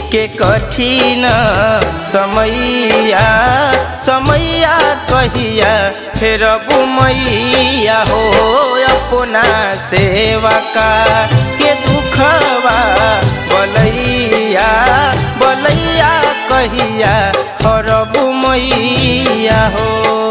के कठिन समैया समैया कहिया फेरबू मैया हो अपना सेवा का के दुखवा बलैया बलैया कहिया हरबू मैया हो।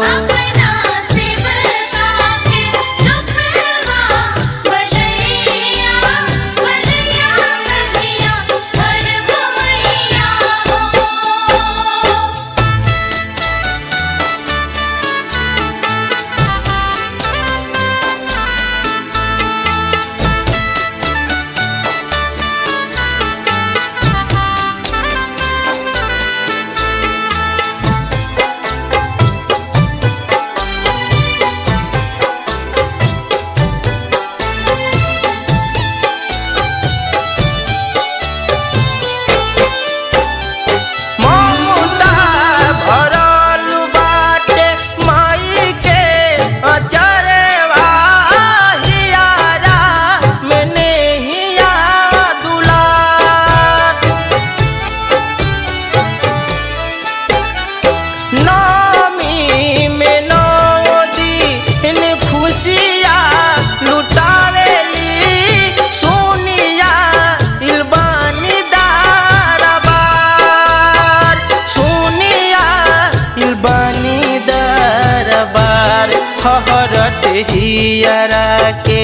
हरत हियरा के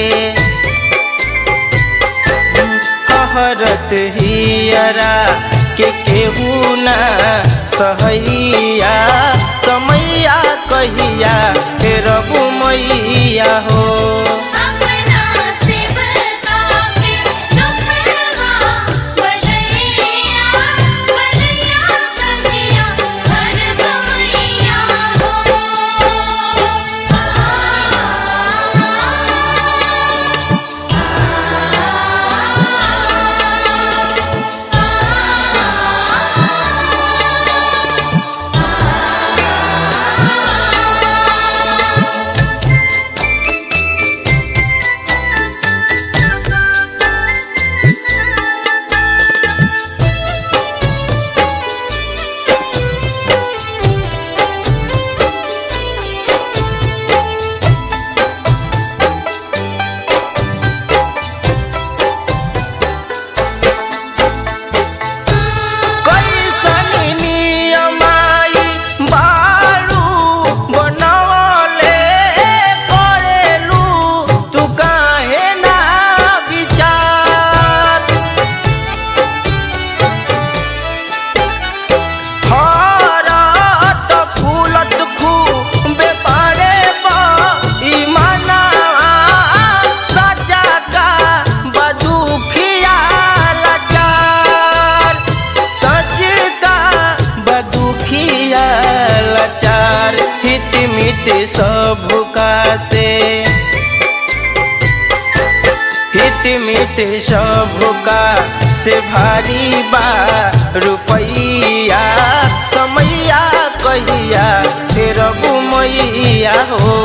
हरत हियरा के केहू ना सहैया समैया कहिया फेरबू मैया हो। सबका से हित मित सबका से भारी बा रुपैया समैया कहिया फेरबू मैया हो।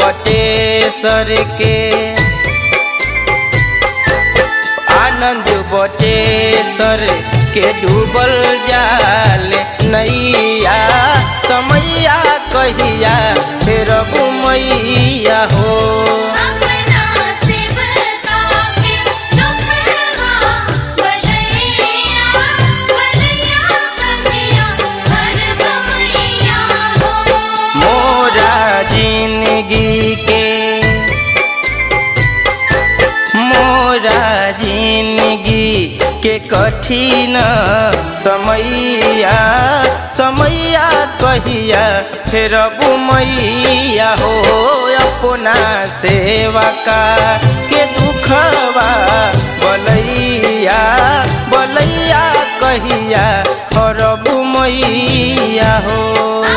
बटेसर के आनंद बचे सर के डूबल जाल नैया समैया कहिया फिर मैया हो जिंदगी के कठिन समैया समैया कहिया फिर मैया हो अपना सेवा का के दुखवा बलैया बलैया कहिया हरबु मैया हो।